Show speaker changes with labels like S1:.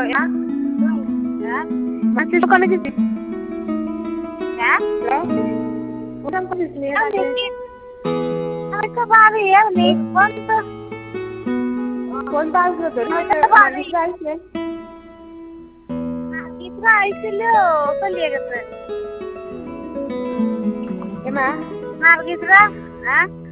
S1: masih suka lagi sih ya udah kok di sini mereka baru ya nih kontak gitu इतना इसलिए चलिए गए थे क्या मार कितना हाँ